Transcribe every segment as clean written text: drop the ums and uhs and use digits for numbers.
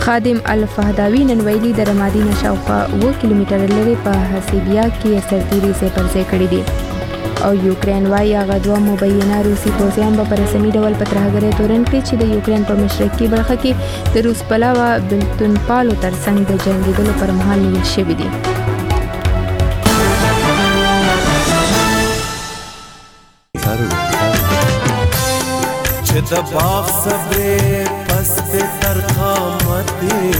خادم الفهداوی نن ویلي د رمادي نه شاوخوا 7 کیلومتره لري په حسیبیا کې سرتیري ځای پر ځای کړی دي او یوکرين وايي هغه دوه مبینه روسي پوځیان به په رسمي ډول په ترهګرۍ تورن کې چې د یوکرين په مشرقي برخه کې د روس پلاوه بلتون پالو ترڅنګ د جنگیدلو پر مهال نیول شوي دي. چې د باغ صبرې پس د ترخامت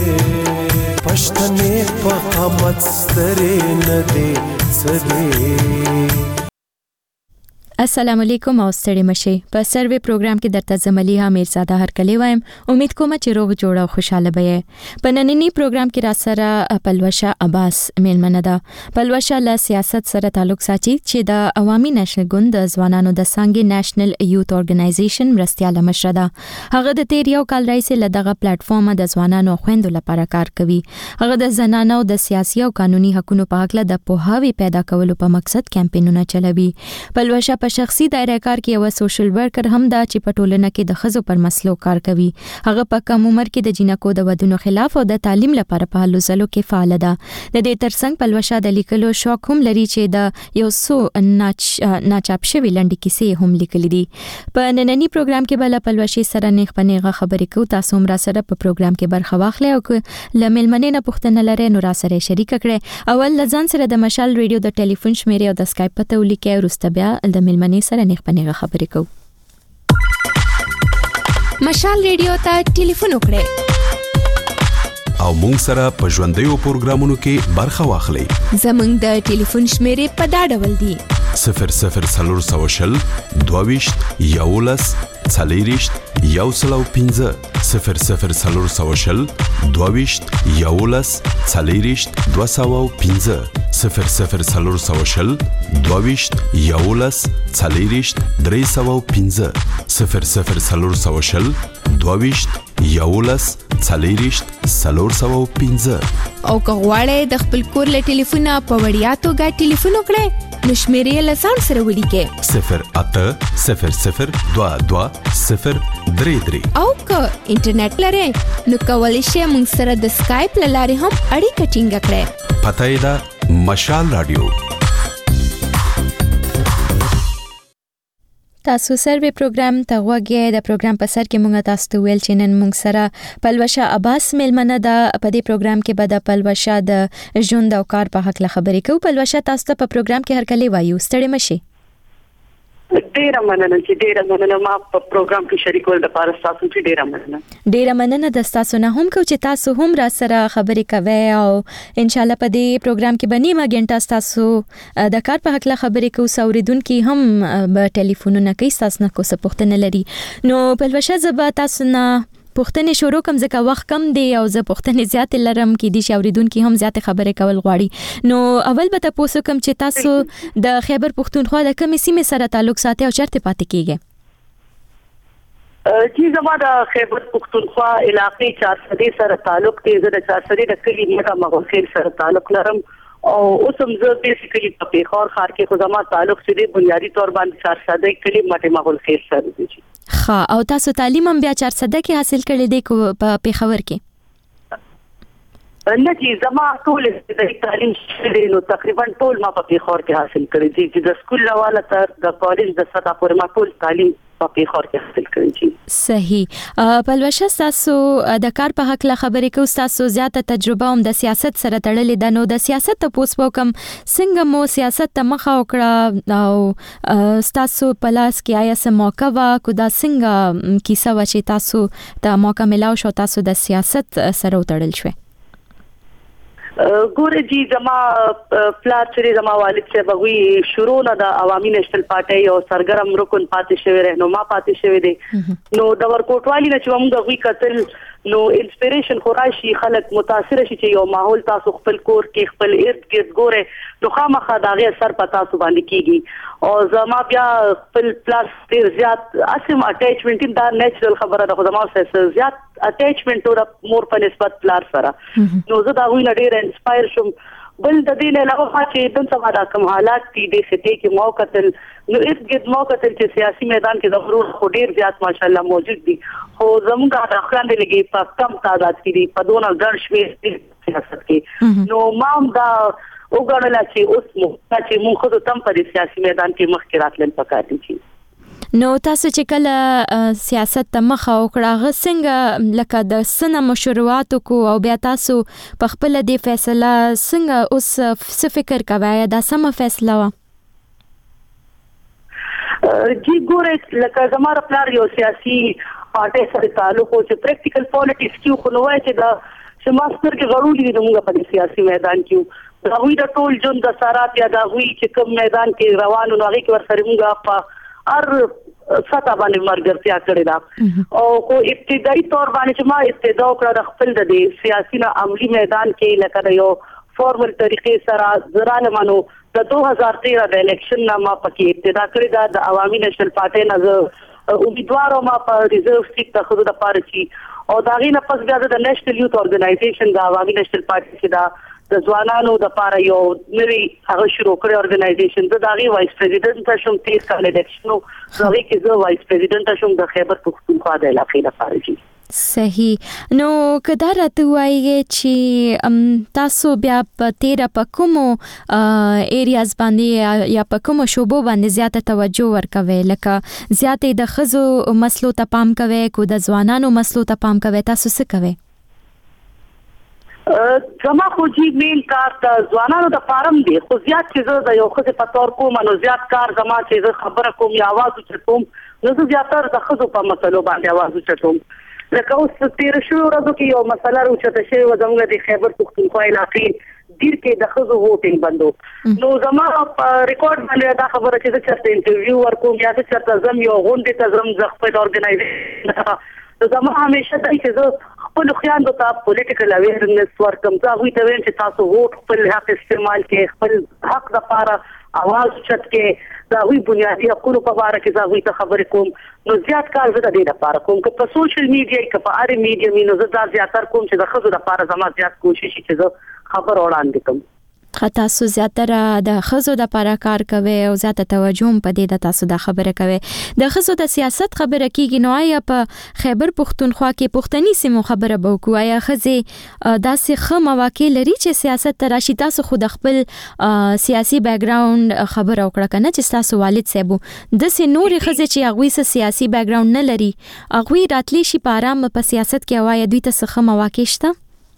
پښتنې په قامت سترې نه دي سدي. السلام علیکم او ستړي مشي په سروي پروګرام کې درته زملیه میرزاده هرکلی وایم. امید کوم چې روغ جوړ او خوشاله به. په نننی پروګرام کې را سره پلوشه عباس میلمنه ده. پلوشه له سیاست سره تعلق ساتي چې د عوامي نېشنل ګوند د ځوانانو د څنګه نېشنل یوث اورګنایزیشن مرستياله مشره ده. هغه د تیر یو کال راځي له دغه پلیټ فارم د ځوانانو خويندو لپاره کار کوي. هغه د زنانو د سیاسي او قانوني حقوقو په اړه د پوهاوی پیدا کولو په مقصد کمپاینونه چلوي. پلوشه په شخصي دایره کار کې یو سوشل ورکر هم دا چې په ټولنه کې د خزو پر مسلو کار کوي. هغه په کم عمر کې د جنکو د ودونو خلاف او د تعلیم لپاره په هلو ځلو کې فعال ده. د دې ترڅنګ پلوشه د لیکلو شوق هم لري چې د یو څو ناچاپ شوی لنډی کیسې هم لیکلې دي. په نننی پروګرام کې بل پلوشي سره نیغ پنیغه خبرې کوو. تاسو هم را سره په پروګرام کې برخه واخلئ او لملمنې نه پوښتنه لرئ نو را سره شریک کړئ. اول لزان سره د مشال ریډیو د ټلیفون شمیرې او د اسکایپ پته ولیکئ وروسته بیا د ملمنې سره نیغ پنیغه خبرې کوو. مشال ریډیو ته ټلیفون وکړئ او مونږ سره په ژوندیو پروګرامونو کې برخه واخلئ. زمونږ د ټلیفون شمیرې په دا ډول دي: 0040 22 11 40 105 0040 22 11 40 205 0040 22 11 40 305 0040 22 11 40 305. او که غواړئ د خپل کور له ټلیفونه په وړیا توګه ټلیفون وکړئ نو شمیرې له ځان سره ولیکئ 0800 22 033. او که انټرنیټ لرئ نو کولی شئ موږ سره د اسکایپ له لارې هم اړیکه ټینګه کړئ. پته یې ده مشال رادیو. تاسو سروي پروګرام ته وګورئ. د پروګرام په سر کې موږ تاسو ته ویل چې نن موږ سره پلوشه عباس میلمنه ده. په دې پروګرام کې به د پلوشه د ژوند او کار په حق له خبرې کوو. پلوشه تاسو ته په پروګرام کې هرکلی وایو. ستړي مشي. ډیره مننه ما په پروګرام کې شریک ول د پاره تاسو ته ډیره مننه د تاسو نه هم کو چې تاسو هم را سره خبرې کوي او ان شاء الله په دې پروګرام کې بنیمه غنټه تاسو د کار په حق له خبرې کوو. سوریدونکو هم په ټلیفونونه کې تاسو نه کو څه پوښتنه لري نو پلوشه زبا تاسو نه پوښتنې شروع کوم ځکه وخت کم دی او زه پوښتنې زیات لرم کې دي شاوریدونکو هم زیات خبرې کول غواړي. نو اول به تاسو کوم چې تاسو د خیبر پښتونخوا د کومې سیمې سره تعلق ساتي او چیرته پاتې کیږي؟ چې زما د خیبر پښتونخوا علاقې چارسدي سره تعلق دی. زه د چارسدي د کلی مګه مغلخیل سره تعلق لرم او اوس هم زه بیسیکلی په پیښور ښار کې خو زما تعلق چې دی بنیادی تور باندې چارسدي کلی مټه مغلخیل سره دی. ها او تاسو تعلیم هم بیا چارسده کې حاصل کړی دی په پیښور کې؟ نه چې زما ټول د تعلیم شری نو تقریبا ټول ما په پیښور کې حاصل کړی دي. چې د سکول لواله تر د کالج د سطح پورې ما ټول تعلیم په پیښور کې حاصل کړی دي. صحیح. پلوشه تاسو د کار په حق له خبرې کوو. تاسو زیاته تجربه هم د سیاست سره تړلې ده. نو د سیاست ته پوس وکم څنګه مو سیاست ته مخه وکړه او تاسو په لاس کې آیا څه موقع وا کو دا څنګه کیسه و چې تاسو ته موقع ملاو شو تاسو د سیاست سره وتړل شوي؟ ګوره جی زما پلار چې زما والد چې بغوی شروع نه د عوامي نېشنل پارټي او سرګرم رکن پاتې شوی رهنما پاتې شوی دی. نو د ورکوټوالي نه چې موږ غوي قتل نو انسپیریشن خوراشي خلک متاثر شي چې یو ماحول تاسو خپل کور کې خپل ارد گرد ګوره نو خامخا داغه اثر پتا تاسو باندې کیږي او زما بیا خپل پلاس ډیر زیات اسم اٹیچمنت دا نیچرل خبره ده. خو زما سره زیات اٹیچمنت او مور په نسبت پلار سره نو زه دا وینه ډیر انسپایر شوم بل د دې نه علاوه چې دلته دا کوم حالات دي د خطې کې موقتل نو ارګد موقتل چې سیاسي میدان کې د غرور خو ډیر زیات ماشاءالله موجود دي خو زموږ د اخوان لګي په کم تعداد کې دي په دونه ګڼ شمېر سیاست کې نو مام دا وګڼل چې اوس مو چې موږ خو تم په سیاسي میدان کې مخکې راتلل پکار دي. نو تاسو چې کله سیاست ته مخه وکړه څنګه لکه د سنه مشروعات کو او بیا تاسو په خپل د فیصله څنګه اوس څه فکر کوي دا سمه فیصله و؟ جی ګوره لکه زموږ پلار یو سیاسي پارټي سره تعلق او چې پریکټیکل پالیټکس کې خو نو وایي چې دا سماستر کې غوړي دي موږ په سیاسي میدان کې دا وی د ټول جون د سارات یا دا وی چې کوم میدان کې روانو نو هغه کې ور سره موږ په ار ستا باندې مرګرتیا کړی دا او کو ابتدایي تور باندې چې ما ابتدا وکړه د خپل د سیاسي نه عملی میدان کې لکه یو فارمل طریقې سره زرانه مانو د 2013 د الیکشن نه ما پکې ابتدا کړی دا د عوامي نېشنل پارټي نه امیدوار ما په ریزرو سیټ ته خود د پاره چی او دا غینه پس بیا د نېشنل یوث اورګنایزیشن د عوامي نېشنل پارټي چې دا د ځوانانو د پاره یو نوی هغه شروع کړی اورګنایزیشن د داغي وایس پریزیډنټ ته شوم 30 کال الیکشن نو زه کې زه وایس پریزیډنټ شوم د خیبر پختونخوا د علاقې لپاره جی. صحیح نو کدا راته وایي چې تاسو بیا په 13 په کومو ایریاز باندې یا په کومو شوبو باندې زیاته توجه ورکوي لکه زیاته د خزو مسلو ته پام کوي کو د ځوانانو مسلو ته پام کوي تاسو څه کوي؟ زما خو جی مین کار د ځوانانو د فارم دی خو زیات چې د یو خزه په تور کوم نو زیات کار زما چې خبره کوم یا आवाज چټوم نو زه زیاتره د خزو په مسلو باندې आवाज چټوم لکه اوس 13 شهور ورځو کې یو مسله راوچته شوی و زموږ د خیبر پختونخوا علاقې ډیر کې د خزو ووټینګ بندو نو زما په ریکارډ باندې دا خبره چې د چرته انټرویو ورکوم یا د چرته زم یو غونډه ته زم ځخ په اورګنایزیشن زما همیشه دای چې زه خپل خیاندو ته پولیټیکل اویرنس ورکم دا وی ته وین چې تاسو ووټ خپل حق استعمال کې خپل حق د پاره आवाज چت کې دا وی بنیادی حقوقو په اړه کې دا وی ته خبرې کوم نو زیات کار زه د دې لپاره کوم که په سوشل میډیا کې په اړه میډیا مینو زه دا زیاتره کوم چې د خزو لپاره زما زیات کوشش چې زه خبر وړاندې کوم. تاسو زیاتره د خزو د لپاره کار کوي او زیاته توجه په دې د تاسو د خبره کوي د خزو د سیاست خبره کیږي نو آیا په خیبر پختونخوا کې پښتني سیمو خبره بوکو آیا خزي داسې خه مواقع لري چې سیاست تراشي تاسو خود خپل سیاسي بیک گراوند خبره وکړه کنه چې تاسو والد صاحب د سي نوري خزي چې هغه سیاسي بیک گراوند نه لري هغه راتلی شي په آرام په سیاست کې وای دوی ته څه مواقع شته؟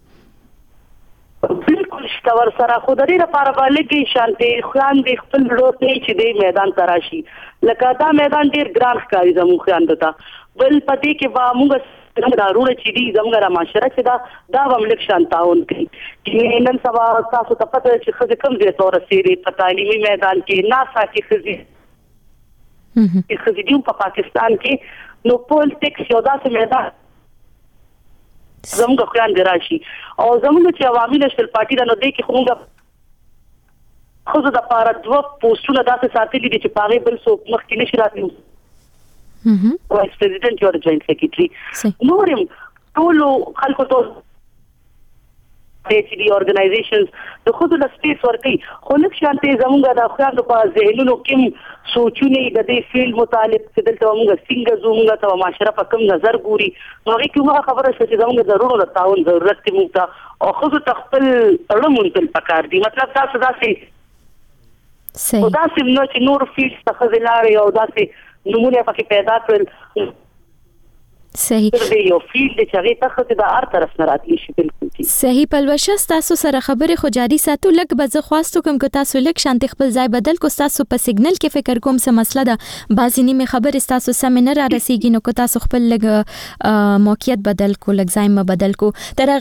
بالکل شته ور سره خو د دې لپاره باندې شانتي خوان د خپل وروته چې د میدان تراشي لکه دا میدان ډیر ګران ښکاري زموږ خوان ته بل پدې کې با موږ دارونه چې دي زموږ را معاشره چې دا وملک شانتاون کوي چې نن سبا تاسو ته پته چې خځه کم دي تور سيري په تعلیمي میدان کې ناسا کې خځې په پاکستان کې نو پولیټکس یو داسې میدان زموږ خوان دی راشي او زموږ چې عوامي نېشنل پارټي د نو دی کې خو خو د پاره دوه پوسټونه داسې ساتلي دي چې پاره بل څوک مخکې نشي راتلی وایس پریزیډنټ یو جوائنټ سیکریټري نورم ټول خلکو ته د اورګنایزیشنز د خود له سپیس ورکي خو لکه شانتي زموږ د خوان په ذهنونو کې سوچونه د دې فیل مطالب چې دلته موږ څنګه زموږ ته معاشره په کوم نظر ګوري نو هغه کومه خبره چې زموږ ضرورت د تعاون ضرورت دی موږ ته او خود تخپل اړمون تل پکار دي مطلب تاسو داسې صحیح داسې نو چې نور فیل څخه زلاره او داسې نمونه پکې پیدا کړل صحیح یو فیلډ چې هغه ته د هر طرف نه راتلی شي بالکل صحیح پلوشه تاسو سره خبره خو جاری ساتو لک به زه خواستو کوم که تاسو لک شانتي خپل ځای بدل کو تاسو په سیګنل کې فکر کوم څه مسله ده بعضی نیمه خبر تاسو سم نه را رسیږي نو که تاسو خپل لګ موقعیت بدل کو لک ځای ما بدل کو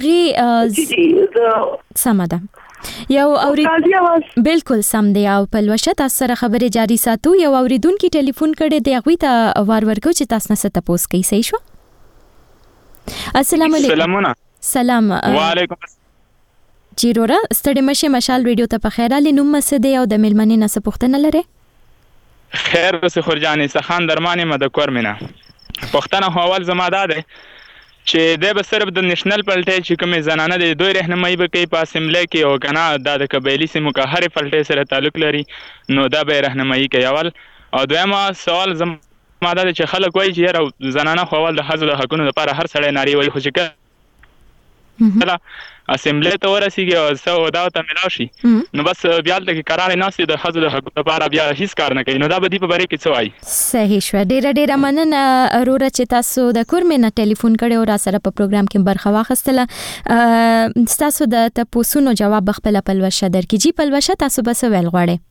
ترغه سم ده یو اورید بالکل سم دی او پلوشه تاسو سره خبره جاری ساتو یو اوریدونکو ټلیفون کړي دی غوي ته وار ورکو چې تاسو نه ست پوس کوي صحیح شو السلام علیکم سلام وعلیکم جیرورا ستړي مشه مشال ریډیو ته په خیر علي نوم مسده او د ملمنې نه سپوښتنه لره خیر وسه خورجاني سخان درمانه مد کور مینا پښتنه حوال زما ده چې د به صرف د نېشنل پلټۍ چې کومې زنانه د دوی رهنمایي به کوي په اسمبلی کې او کنه دا د قبایلي سیمو که هرې پلټۍ سره تعلق لري نو دا به رهنمایي کوي اول. او دویمه سوال زما دا چې خلک وایي چې یاره زنانه خو اول د ښځو د حقونو لپاره هر سړی نارې وایي خو چې کله اسمبلی ته ورسیږي او څه دا ته ملاو شي نو بس بیا هلته کې قرارې ناستې د ښځو د حقونو لپاره بیا هیڅ کار نه کوي. نو دا به دې په باره کې څه وایي؟ صحیح شوه. ډیره مننه وروره چې تاسو د کورمې نه ټلیفون کړی او را سره په پروګرام کې برخه واخیستله. ستاسو د تپوسونو جواب خپله پلوشه درکړي. جی پلوشه تاسو به څه ویل غواړئ؟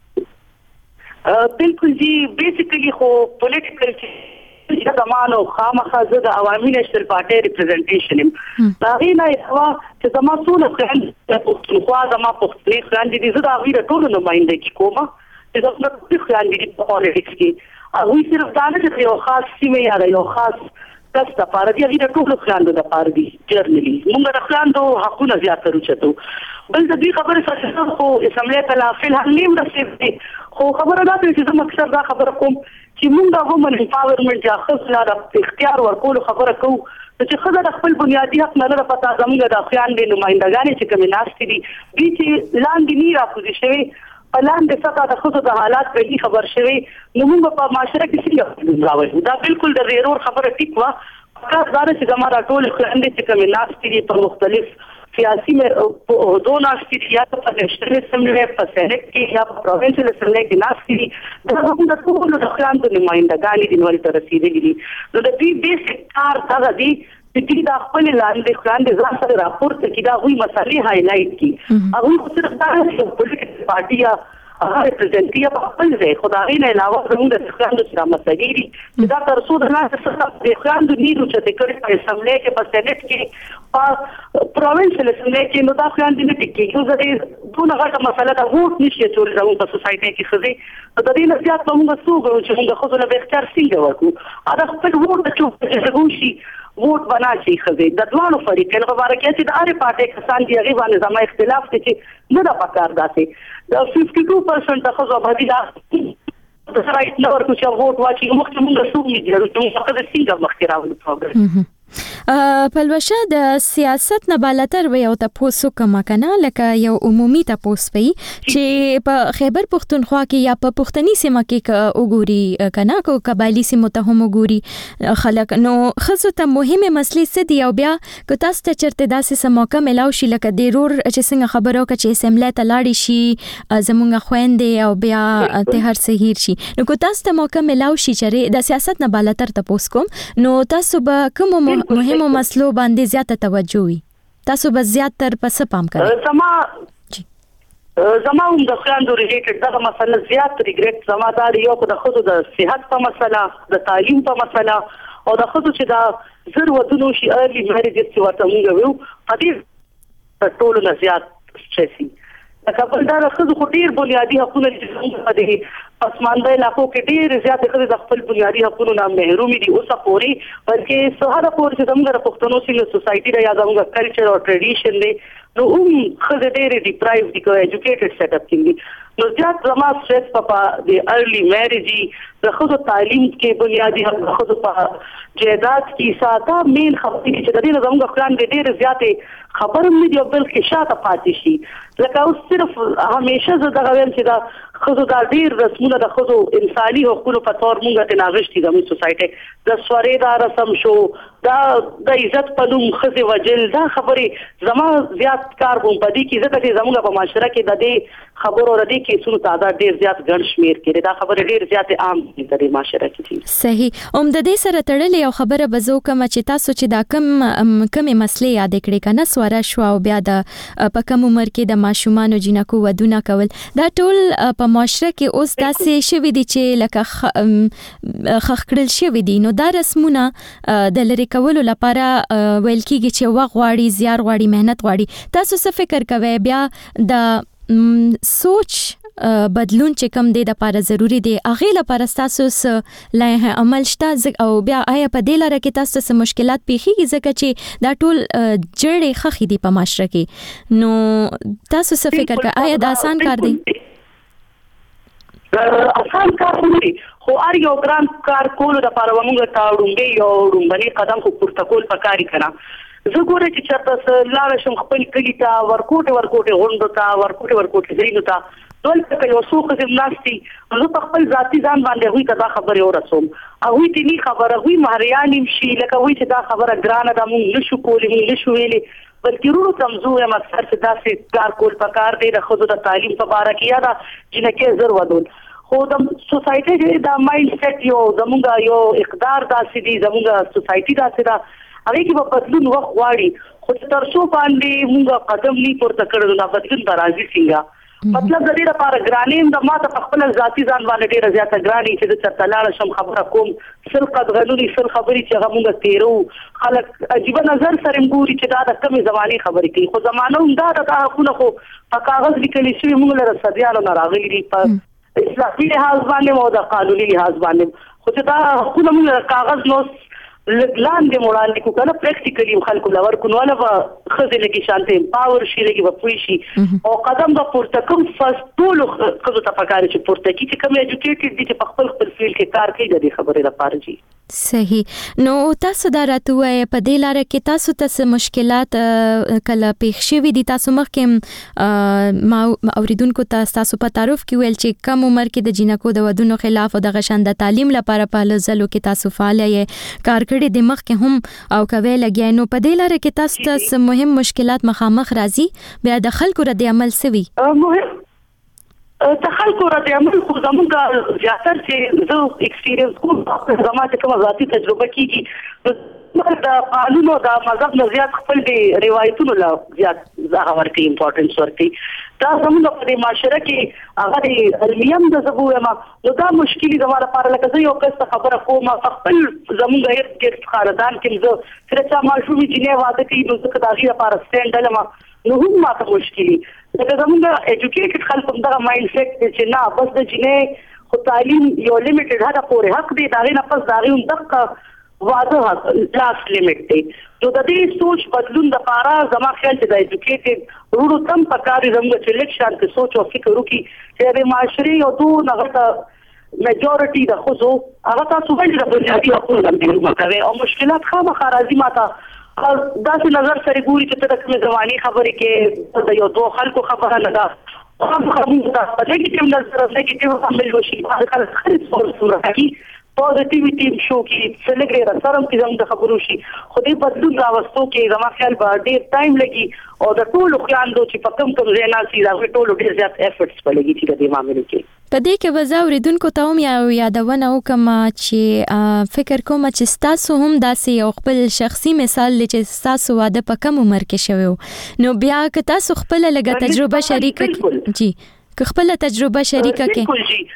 بالکل جی بیسیکلی خو پولیټیکل چې زمانو خامخا زه د عوامي نېشنل پارټۍ ریپرزنټیشن یم. د هغې نه علاوه چې زما څونه خویندې پښتونخوا زما پښتنې خویندې دي زه د هغوی د ټولو نمایندګي کوم چې زما ټولې خویندې دي په پالیټکس کې. هغوی صرف دا نه چې یو خاص سیمې یا د یو خاص کس دپاره دي هغوی د ټولو خویندو دپاره دي. جرنلي مونږ د خویندو حقونه زیات روچتو. بل د دوی خبرې سره خو اسمبلی ته لا فلحال نه یم رسېدلی خو خبره دا کوي چې زه مکسر دا خبره کوم چې موږ د وومن امپاورمنټ یا ښځو د اختیار ورکولو خبره کوو چې ښځه د خپل بنیادي حق نه ده پته زموږ د خویندې نمایندګانې چې کومې ناستې دي دوی چې لاندې نه راکوزي شوې په لاندې سطحه د ښځو د حالات په خبر شوې نو موږ په معاشره کې څنګه راوړو. دا بالکل د ضرور خبره ټیک وه. کار دا چې زما دا ټولې خویندې چې کومې ناستې دي په مختلف سیاسي عہدو ناستې دي یا په نیشنل اسمبلی په سینټ کې یا په پروونشل اسمبلی کې ناستې دي دا زموږ د ټولو د خویندو نمایندګانې دي نورې ته رسېدلي دي. نو د دوی بیسک کار دغه دی چې دوی دا خپلې لاندې خویندې ځان سره راپورته کړي دا هغوی مسلې هایلایټ کړي. هغوی خو صرف دا نه چې پولیټیکل پارټي یا هغه ریپرزنټي یا په خپل ځای خو د هغې نه علاوه زموږ د خویندو چې دا مسلې دي چې دا تر څو د ناستې څخه د خویندو نیرو چتې کړي په اسمبلی کې په سینټ کې په پروونشل اسمبلی کې نو دا خویندې نه ټیک کېږي. نو زه دې دونه غټه مسله ده ووټ نه شي اچولی زموږ په سوسایټۍ کې ښځې نو د دې نه زیات به مونږ څه وکړو چې مونږ ښځو له به اختیار څنګه ورکړو. دا خپل ووټ اچو شي ووټ بنا شي ښځې د دواړو فریقین په باره کې چې د هرې پارټۍ کسان دي هغې باندې زما اختلاف دی چې نه ده پکار داسې د 52% د ښځو آبادي دا د رایټ نه ورکړو چې ووټ واچوي مخکې مونږ څوک نه جوړو چې مونږ ښځې څنګه مخکې راولو پروګرام. پلوشه د سیاست نه بالاتر و یو تاسو کوم کنه لکه یو عمومي تاسو پي چې په خیبر پختونخوا کې یا په پښتني سیمه کې وګوري کنه کو قبایلی سیمه ته هم وګوري خلک نو خصو ته مهمه مسلې څه دی او بیا کو تاسو ته چرته داسې سم موقع ملاو شي لکه ضرور چې څنګه خبرو کې چې اسمبلی ته لاړ شي زمونږ خويندې او بیا ته هر سهیر شي نو کو تاسو ته موقع ملاو شي چې د سیاست نه بالاتر تاسو کوم نو تاسو به کوم مهمو مسلو باندې زیاته توجه وي تاسو به زیاتر پس پام کوئ. زما هم د خویندو ریلیټډ دغه مسله زیات ریګریټ زما دا یو د ښځو د صحت په مسله د تعلیم په مسله او د ښځو چې دا زر ودونو شي ارلی میریجز چې ورته موږ ویو په دې ټولو نه زیات سټرسي لکه بل دا د ښځو خو ډېر بنیادي حقونه دي چې موږ په دې پسمانده علاقو کې ډېرې زیاتې ښځې د خپل بنیادي حقونو نه محرومې دي اوسه پورې بلکې څه حده پورې چې زموږ د پښتنو سیمه سوسایټي ده یا زموږ کلچر او ټریډیشن دی نو ښځې ډېرې ډیپرایو دي که ایجوکیټډ سیټ اپ کېږي نو زیات زما سټرس په د ارلی میریجي د ښځو تعلیم کې بنیادي حق د ښځو په جایداد کې ساته مین خبرې چې د دې نه زموږ خویندې ډېرې زیاتې خبر هم نه دي او بلکې شاته پاتې شي لکه اوس صرف همیشه زه دغه وایم چې دا ښځو دا ډېر رسمونه د ښځو انساني حقونو په طور مونږ ته ناغښتي زموږ سوسایټۍ د سورې دا رسم شو دا د عزت په نوم ښځې وجل دا خبرې زما زیات کار کوم په دې کې ځکه چې زموږ په معاشره کې د دې خبرو او د دې کیسونو تعداد ډېر زیات ګڼ شمېر کې دا خبرې ډېر زیاتې عام دي د دې معاشره کې. صحیح هم د دې سره تړلې یو خبره به زه وکړم چې تاسو چې دا کومې مسلې یادې کړې که نه سواره شوه او بیا د په کم عمر کې د ماشومانو جینکو ودونه کول دا ټول په معاشره کې اوس داسې شوي دي چې لکه خښ کړل شوي دي نو دا رسمونه د لرې کولو لپاره ویل کېږي چې وخت غواړي زیار غواړي مهنت غواړي تاسو څه فکر کوئ بیا د سوچ بدلون چې کم دی د لپاره ضروری دی هغې لپاره ستاسو څه لایحه عمل شته او بیا آیا په دې لاره کې تاسو څه مشکلات پیښیږي ځکه چې دا ټول جړې ښخې دي په معاشره کې نو تاسو څه فکر کوئ آیا دا آسان کار دی؟ آسان کار نه خو هر یو ګران کار کولو لپاره موږ ته وړاندې یو وړاندې قدم خو پورته کول پکاري کنه. زه ګورم چې چېرته لاړ شم خپل کلي ته ورکوټې غونډو ته ورکوټې ځایونو ته دلته که یو څوک ځم ناستي زه په خپل ذاتي ځان باندې هغوی ته دا خبرې ورسوم. هغوی ته نی خبره هغوی مهریان هم شي لکه وایي چې دا خبره ګرانه ده موږ نشو کولی موږ نشو ویلی بلکې ورونو ته هم زه وایم اکثر چې داسې کار کول پکار دی د ښځو د تعلیم په باره کې یا د جنکۍ زر ودول. خو د سوسایټي چې دا مایند سیټ یو زموږ یو اقدار داسې دی زموږ سوسایټي داسې ده هغې کې به بدلون وخت غواړي خو تر څو باندې موږ قدم نه پورته کړو نو بدلون به راځي څنګه. مطلب د دې لپاره ګرانې د ما ته په خپل ذاتي ځان باندې ډېره زیاته ګرانې چې د چېرته لاړه شم خبره کوم سل قدغنونې سل خبرې چې هغه موږ تېرو خلک عجیبه نظر سره ګوري چې دا د کمې زمانې خبرې کوي خو زمانه هم دا د حقونه خو په کاغذ لیکلي شوي موږ له صدیانو نه راغلي دي په اسلامي لحاظ باندې او د قانوني لحاظ باندې خو چې دا حقونه موږ کاغذ نو لاندې وړاندې کو کنه پریکټیکلی خلکو لور کو نو له خزه لګي شانته پاور شي لګي په پوي شي او قدم به پورته کوم فاست ټول خزه ته پکاره چې پورته کی چې کوم ایجوکیټډ دي چې په خپل فیلډ کې کار کوي د دې خبرې لپاره جی صحیح. نو تاسو دا راتوي په دې لار کې تاسو ته مشکلات کله پیښ شوي دي تاسو مخکې ما اوریدونکو ته تاسو په تعارف کې ویل چې کم عمر کې د جنکو د ودونو خلاف او د غشند تعلیم لپاره په لزلو کې تاسو فعال یې کار کړی د مخ کې هم او کوي لګیا نو په دې لار کې تاسو ته مهم مشکلات مخامخ راځي بیا د خلکو رد عمل سوي مهم د خلکو رد عمل خو زموږ زیاتر چې زه ایکسپیرینس کوم زما چې کومه ذاتي تجربه کیږي د قانون او د مذهب نه زیات خپل د روایتونو لا زیات هغه ورته امپورټنس ورته دا زموږ په دې معاشره کې هغه علمیم د زبوه ما نو دا مشکلي زما لپاره لکه زه یو کس خبره کوم خپل زموږ هر کې خاندان کې زه چې ما شومې جنې واده کوي نو زه دا غي لپاره سټینډ لما نو هم ما ته مشکلي لکه زموږ ایجوکیټډ خلک هم دا مایند سیټ چې نه بس د جنې خو تعلیم یو لیمیټډ هدا پورې حق دی دا غي نه پس دا غي هم دغه واضح لاس لیمیټ دی نو د دې سوچ بدلون د لپاره زما خیال چې د ایجوکیټډ ورو تم پکاري زموږ چې لږ شانت سوچ او فکر وکړي چې د معاشري او دوه نغته میجورټي د خصو هغه تاسو باندې د بنیادي حقوقو باندې کوي او مشکلات خامخا راځي ماته داسې نظر سره ګوري چې ته د کومې زماني خبرې کې د یو دوه خلکو خبره نه ده خامخا دا په نيګیټیو نظر نيګیټیو عمل وشي هغه خرڅ صورت کې پوزټیویټي شو کې څلګری را سره کې زموږ د خبرو شي خو دې بدلون راوستو کې زما خیال به ډېر ټایم لګي او د ټولو خیاندو چې په کوم ځای نه سي دا ټولو ډېر زیات افورټس په لګي چې د دې معاملې کې په دې کې وزا اوریدونکو ته هم یادونه وکم چې فکر کوم چې تاسو هم داسې یو خپل شخصي مثال چې تاسو واده په کم عمر کې شوی نو بیا که تاسو خپل لګه تجربه شریکه جی که خپل تجربه شریکه کې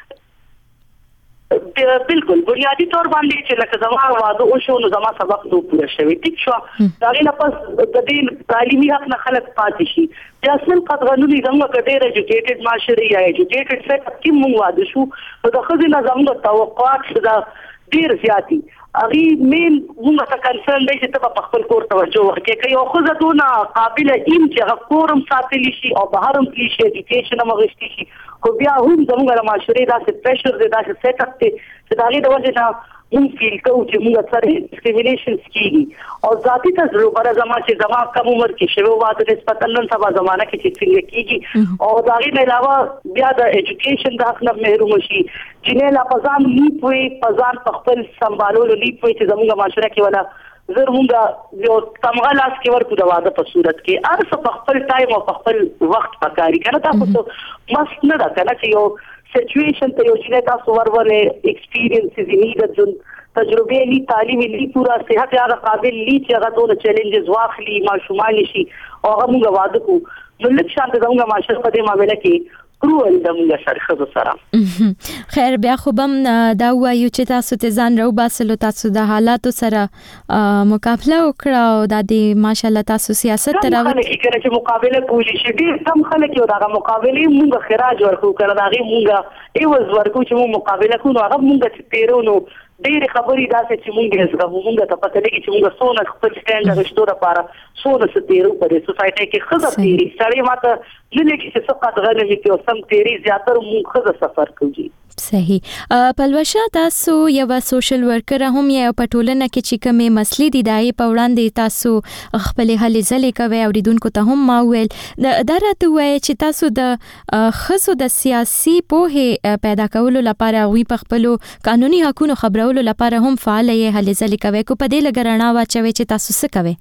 بالکل بنیادی طور باندې چې لکه زما واده او شو نو زما سبق نو پوره شوی ټیک شو دا نه پس د دې تعلیمي حق نه خلک پاتې شي چې اصل قانوني زموږ کډیر ایجوکیټډ معاشري یا ایجوکیټډ سیټ اپ کې مونږ واده شو نو د خځې نه زموږ توقعات دا ډیر زیاتی اغي مين موږ ته کنسرن دی چې په خپل کور توجه ورکړي کوي او خو زتونه قابل ایم چې کورم ساتلی شي او بهرم کې شي ایجوکیشن مغشتي شي خو بیا هم زموږ معاشري داسې پریشر دی داسې سیټ اپ دی چې دا غي د وجه نه موږ فیل کوو چې موږ سره ډیسکریمینیشن کیږي او ذاتي تجربه زما چې زما کم عمر کې شوی واده نسبتا نن سبا زمانہ کې چې څنګه کیږي او دا غي نه علاوه بیا د ایجوکیشن د حق نه محروم شي جنې لا پزان لیپوي پزان خپل سمبالولو لیپوي چې زموږ معاشره کې ولا زر موږ یو تمغه لاس کې ورکو د واده په صورت کې ارڅ په خپل ټایم او په خپل وخت پکاري کنه تاسو مست نه ده کنه چې یو سچويشن ته یو چې تاسو ورولې ایکسپیرینس دي نه د تجربه لی تعلیمي لی پورا صحت هغه قابل لی چې هغه ټول چیلنجز واخلي ماشومان شي او هغه موږ واده کو نو لکه شانت زموږ معاشره په دې معاملې کې کرول د موږ سره سره خیر بیا خو بم دا وایو چې تاسو ته ځان راو باسلو تاسو د حالاتو سره مقابله وکړه او د دې ماشالله تاسو سیاست تراوت کړه چې مقابله کولی شي ډیر کم خلک یو دغه مقابله موږ خراج ورکو کړه دغه موږ ایوز ورکو چې موږ مقابله کوو هغه موږ چې تیرونو ډېر خبرې داسې چې مونږ زغمو مونږ ته پته لګي چې مونږ څونه خپل سټینډ غشتو لپاره څونه ستیرو په دې سوسایټي کې خزر تیری سړی ماته نه لګي چې څه قد غنمي کې او سم تیری زیاتره مونږ خزر سفر کوي صحیح. پلوشه تاسو یو سوشل ورکر هم یا پټولنه کې چې کومه مسلې دي دای په وړاندې تاسو خپل هلې ځلې کوي او ریدونکو ته هم ما ویل دا راته وایي چې تاسو د خصو د سیاسي پوهه پیدا کولو لپاره وی په خپل قانوني حقوقو خبرولو لپاره هم فعال یې هلې ځلې کوي کو په دې لګرنا واچوي چې تاسو څه کوي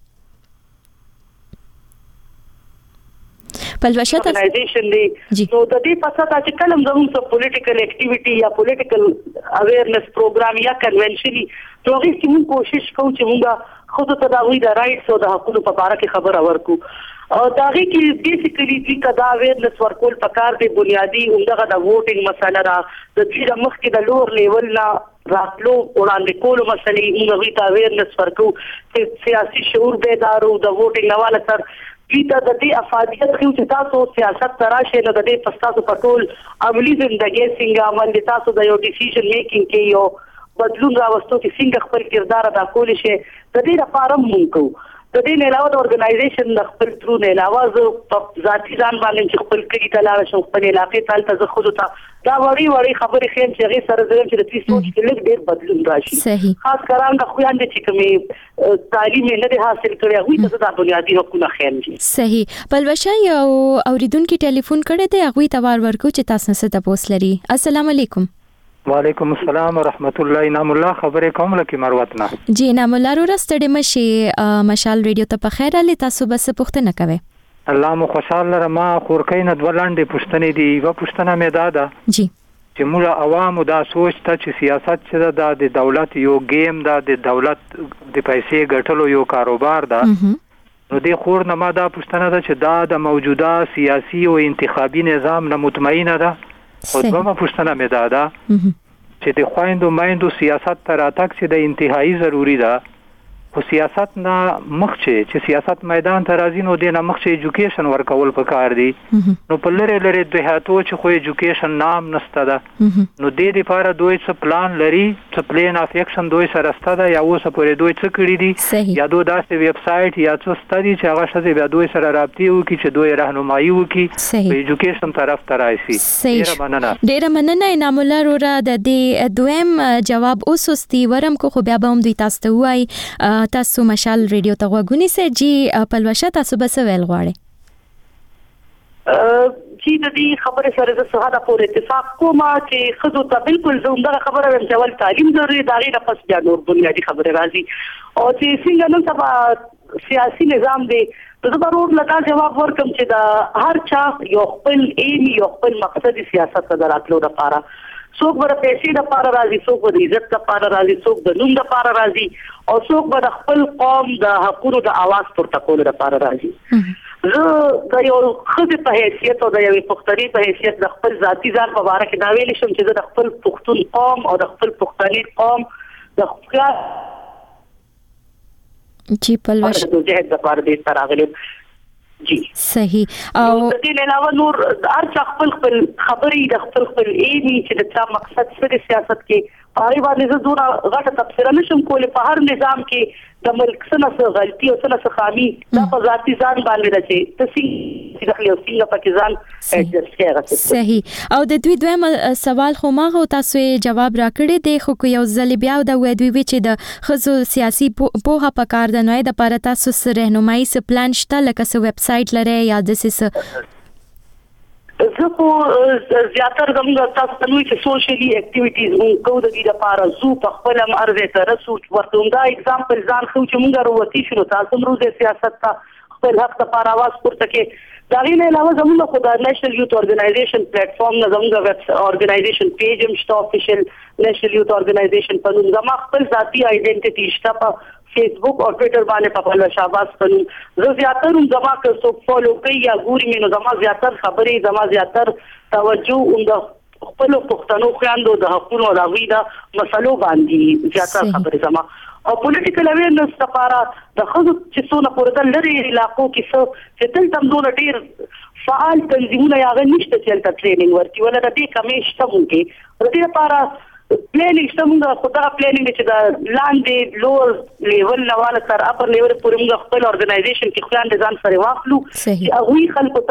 پلوشه ارګنایزیشن دی نو د دې پسته چې کلم زموږ څه پولیټیکل اکټیویټي یا پولیټیکل اویرنس پروګرام یا کنونشن نو هغه چې موږ کوشش کوو چې موږ خود ته د وی د رائټس او د حقوقو په اړه کې خبره ورکو او دا غي کې بیسیکلی چې کدا اویرنس ورکول پکار دی بنیادی عمدغه د ووټینګ مسله را د دې مخ کې د لور لیول لا راتلو وړاندې کولو مسلې موږ ته اویرنس ورکو چې سیاسي شعور بیدارو د ووټینګ حواله سره دا د دې افادیت خو چې تاسو سیاست تراشه نه د دې پستاسو پټول عملی ژوندۍ څنګه عمل تاسو د یو ډیسیژن میکینګ کې یو بدلون راوستو چې څنګه خپل کردار ادا کول شي د دې لپاره موږ د دې نه علاوه د ارګنایزیشن د خپل ترو نه علاوه زه ذاتي ځان باندې چې خپل کلی ته لاړ شم خپل علاقې ته زه خود ته دا وړي خبرې خیم چې غي سره زرم چې د تاسو سوچ کې لږ ډېر بدلون راشي خاص کران د خويندې چې کومه تعلیم نه ده حاصل کړی هغه ته د بنیادی حقوقو خیم دي صحیح. پلوشه یو اوریدونکو ټلیفون کړی دی هغه ته وار ورکو چې تاسو څه تاسو لري. السلام علیکم. وعلیکم السلام ورحمت الله. انعام الله خبرې کوم لکه مروتنا. جی انعام الله رو راستړې مشي مشال ریډیو ته په خیر علي تاسو بس پوښتنه کوي. الله مو خوشاله لرم. خورکې نه دولانډې پښتنې دی و پښتنه مې دادا جی چې موږ عوامو دا سوچ ته چې سیاست چې د دولت یو گیم دا د دولت د پیسې ګټلو یو کاروبار دا نو د خور نه ما دا پښتنه ده چې دا د موجوده سیاسي او انتخابي نظام نه مطمئنه ده او دومره پښتنه مې دادا چې د خويندو مایندو سیاست تر اتک چې د انتهایی ضروری ده خو سیاست نه مخچې چې سیاست میدان ته راځي نو د نه مخچې ایجوکیشن ورکول پکار دي نو په لری دهاتو چې خو ایجوکیشن نام نسته ده نو د دې لپاره دوی څه پلان لري څه پلان اف ایکشن دوی سره ستده یا اوس پورې دوی څه کړی دي یا دوی داسې ویب سټ یا څه ستدي چې هغه شته بیا دوی سره رابطي وکړي چې دوی راهنمایي وکړي په ایجوکیشن طرف ته راشي. ډیره مننه انعام الله رورا د دې دویم جواب اوسستي ورم کو خو بیا به هم دوی تاسو ته وای تاسو مشال ریډیو ته غوښنی سي جی پلوشه تاسو به څه ویل غواړئ؟ چې د دې خبره سره زه ساده پور اتفاق کوم چې خود ته بالکل زموږه خبره ورته ول تعلیم ضروري دا غي نه پس بیا نور بنیادی خبره راځي او چې څنګه نن سبا سیاسي نظام دی د ضرور لکه جواب ورکم چې دا هر چا یو خپل ایم یو خپل مقصد سیاست ته راتلو لپاره څوک به پیسې د پاره راځي څوک به عزت د پاره راځي څوک د نوم د پاره راځي او څوک به د خپل قوم د حقوقو د आवाज پورته کولو لپاره راځي. زه د یو خدای په حیثیت او د یو پښتني په حیثیت د خپل ذاتی ځان په اړه کې دا ویل شم چې د خپل پښتون قوم او د خپل پښتني قوم د خپل چې پلوش د جهاد د پاره د تراغلب جی صحیح. او د دې علاوه نور هر څه خپل خبرې د خپل ایمي چې د چا مقصد څه د سیاست کې پاره باندې زه دوه غټه تفسیر نشم کولای په هر نظام کې د ملک څخه غلطي او څخه خامي دا په ذاتي ځان باندې راځي تاسو داخلي او څنګه پاکستان اډجسټ کړئ. صحیح. او د دوی دویم سوال خو ما تاسو جواب راکړی دی خو یو ځل بیا د وې چې د خزو سیاسي پوهه پکار د نوې د پاره تاسو سره راهنمایي س پلان شته لکه س ویب سټ لري یا د س زه خو زیاتره زموږ تاسو ته نوې چې سوشلي اکټیویټیز موږ کوو د دې لپاره زو په خپل ارزه ته رسو ورته دا اگزامپل ځان خو چې موږ وروتي شنو تاسو موږ د سیاست ته خپل حق لپاره आवाज پورته کې دا غي نه علاوه زموږ خو د نېشنل یوث اورګنایزیشن پلیټ فارم نه زموږ ویب اورګنایزیشن پیج هم شته افیشل نېشنل یوث اورګنایزیشن په نوم زموږ خپل ذاتي ائیډنټیټی شته په فیسبوک او ټوئیټر باندې په خپل شاباس پنو زه زیاتره زما که څوک فالو کوي یا ګوري مې نو زما زیاتره خبرې زما زیاتره توجه د خپل پښتنو خويندو د حقوقو او د ویدا مسلو باندې زیاتره خبرې زما او پولیټیکل اویرنس لپاره د خود چې څونه پورته لري علاقو کې چې تل تم دونه ډیر فعال تنظیمونه یا غنښت چې تل ټریننګ ورکي ولا د دې کمې شته مونږه د دې لپاره پلانینګ شته موږ خدای پلانینګ چې دا لاندې لوور لیول نواله تر اپر لیول پورې موږ خپل اورګنایزیشن کې خلان ځان سره واخلو چې هغه خلکو ته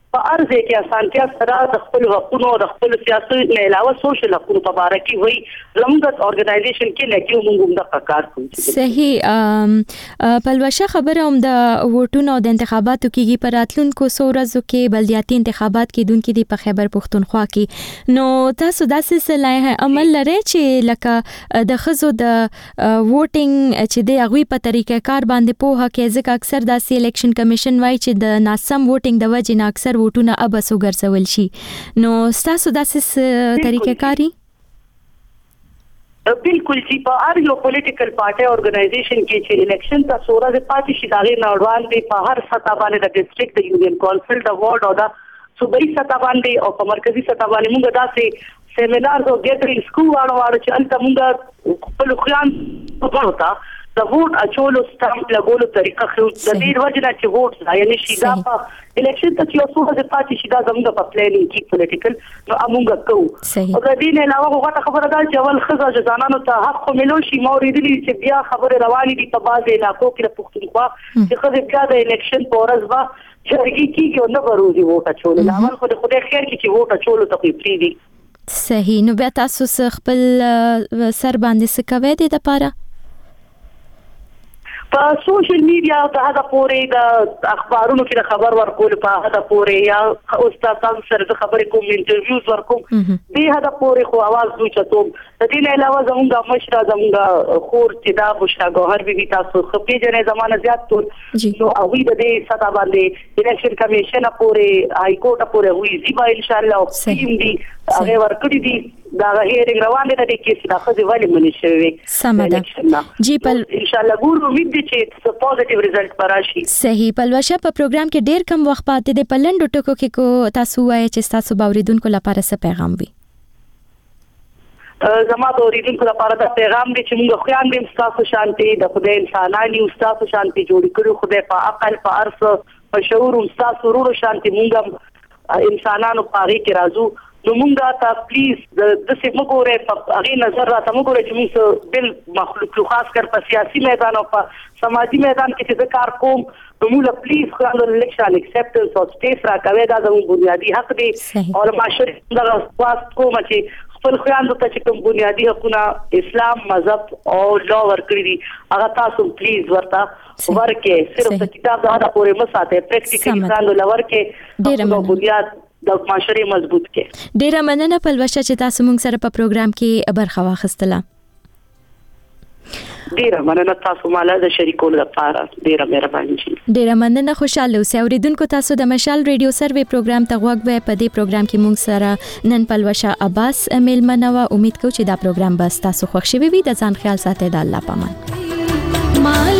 په ارزه کې اسانتیا سره د خپل حقوقو او د خپل سیاست نه علاوه سوشل حقوقو په اړه کې وایي زموږ ارګنایزیشن کې لکه موږ د کار کوو. صحیح پلوشه خبره هم د ووټونو او د انتخاباتو کېږي پر راتلونکو څو ورځو کې بلدیاتي انتخابات کېدونکي دي په خیبر پښتونخوا کې. نو تاسو داسې صلاح عمل لرئ چې لکه د خزو د ووټینګ چې د هغوی په طریقه کار باندې پوهه کې ځکه اکثر داسې الیکشن کمیشن وایي چې د ناسم ووټینګ د وجې نه اکثر ووټونه ابس وګرځول شي. نو تاسو داسې طریقه کاری بالکل چې په هر یو پولیټیکل پارټي اورګنایزیشن کې چې الیکشن ته سورا د پاتې شي داغه نړوان دی په هر سطح باندې د ډیسټریکټ د یونین کونسل د وارډ او د صوبایي سطح باندې او په مرکزی سطح باندې موږ داسې سیمینار او ګیدرینګ سکول واړو چې انت موږ خپل خوان وګورتا د ووټ اچولو سټامپ لګولو طریقه خو د دې وجه چې ووټ ځای نشي دا په الیکشن ته چې اوسه د پاتې شي دا زموږ په پلانینګ کې پولیټیکل نو موږ کوو. او د دې نه علاوه غوښته خبره ده چې اول خزه ځانانو ته حق ملو شي موریدلی چې بیا خبره رواني دي په بعض علاقو کې د پښتونخوا چې خزه بیا د الیکشن په ورځ با چرګي کېږي نو ورودي ووټ اچول لاول خو د خدای خیر کې چې ووټ اچول ته پری دي. صحیح. نو بیا تاسو خپل سر باندې څه کوي د لپاره په سوشل میډیا ته هغه پورې د اخبارونو کې د خبر ورکول په هغه پورې یا استادانو سره د خبرې کوم انټرویوز ورکوم دې هغه پورې خو आवाज دوی چتوم. د دې نه علاوه زموږ مشره زموږ خور چې دا بشرا ګوهر بي تاسو خپې جنې زمانه زیات ټول نو اوی د دې ستا باندې الیکشن کمیشن پورې هاي کورټ پورې وی زیبا ان شاء الله سیم دي هغه ورکړي دي دا هیرنګ روان دي د دې کیس د خځې والی منی شوی سمده جی پل ان شاء الله ګورو امید دي چې پوزټیو ریزلټ پراشي. صحیح. پلوشه په پروګرام کې ډیر کم وخت پاتې دی په لنډو ټکو کې کو تاسو وایي چې تاسو باوریدونکو لپاره څه پیغام وي؟ زما د اوریدونکو لپاره د پیغام دی چې موږ خوان دې تاسو شانتي د خدای انساناني او تاسو شانتي جوړ کړو خدای په عقل په ارث په شعور او تاسو ورو شانتي موږ انسانانو پاره کې راځو نو موږ ته پلیز د څه مګوره په هغه نظر راته مګوره چې موږ بل مخلوق خاص کر په سیاسي میدان او په سماجی میدان کې چې کار کوم نو موږ پلیز خلانو الیکشن اکسپټنس او سپیس را کوي دا زموږ بنیادی حق دی او معاشره د واست کوم چې خپل خويندو ته چې کوم بنیادی حقوقونه اسلام مذهب او لا ورکړي دي هغه تاسو پلیز ورته ورکه صرف د کتاب دا پورې مساته پریکټیکل ځان لورکه د بنیاد د معاشره مضبوط کې. ډیره مننه پلوشه چې تاسو موږ سره په پروګرام کې برخه واخیستله. ډیره مننه تاسو مالا د شریکولو لپاره ډیره مهرباني شي. ډیره مننه خوشاله اوسئ. اوریدونکو تاسو د مشال ریډیو سروي پروګرام ته غوږ وای په دې پروګرام کې موږ سره نن پلوشه عباس میلمنه و. امید کوم چې دا پروګرام به تاسو خوښ شي وي. د ځان خیال ساتئ. د الله پامان.